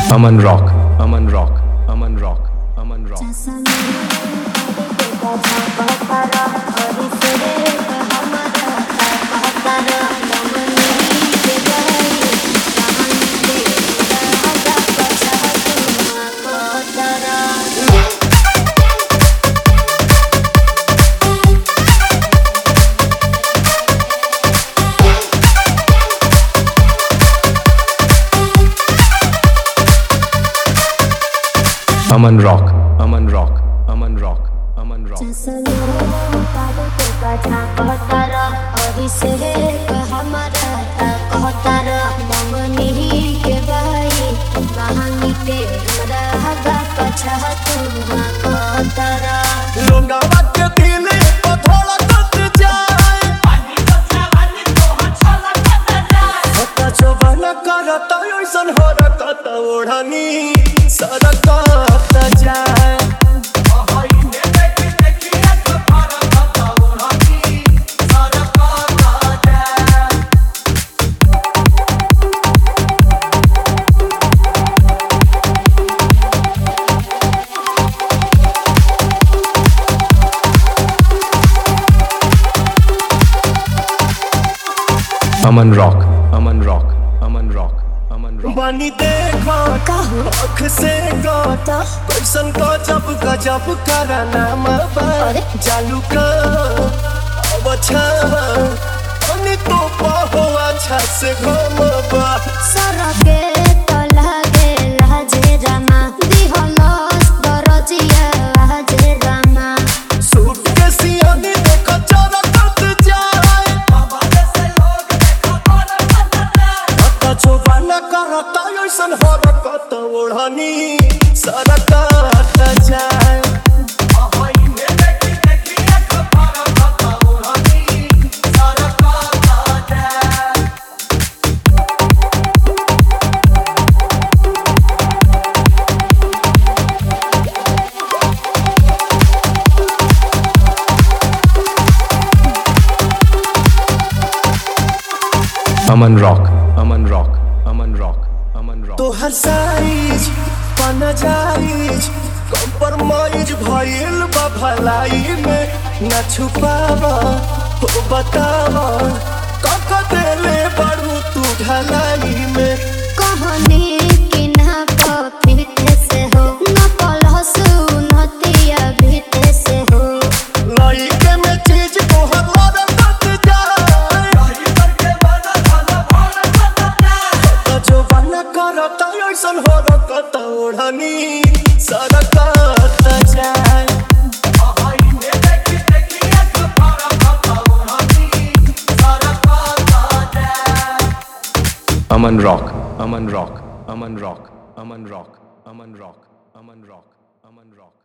Aman Rock, Aman Rock, Aman Rock, Aman Rock. Aman Rock, Aman Rock, Aman Rock, Aman Rock. Aman Rock, Aman Rock, Aman Rock, Aman Rock. बानी देखो आँख से गोता कैसन गजब गजब कराना माँ जालू का अब छावा अनि तो पाहो अच्छा से घूमबा सारा के तो लागे लाजे रामा दिहलस दरजिया लाजे रामा सूट के सियानी देखो चरा कट जाए बाबा जैसे लोग देखो बड़ा चोबाना करता ऐसन हरकत ओढ़नी सारा कट जाए Aman Rock, Aman Rock, Aman Rock, Aman Rock. तो हर साइज पाना जाइज कॉम्प्रोमाइज भइल बा भलाई में न छुपावा हो बतावा कक देले बड़ू तू ढलाई में कहनी कि ना पीते से हो न पलहसु नतिया भीते से हो लाई के में चीज को हमारा कट जाए तो जो बना करता ऐसन हो रखता ओढ़नी सारा कट जाए Aman Rock, Aman Rock, Aman Rock, Aman Rock, Aman Rock, Aman Rock, Aman Rock.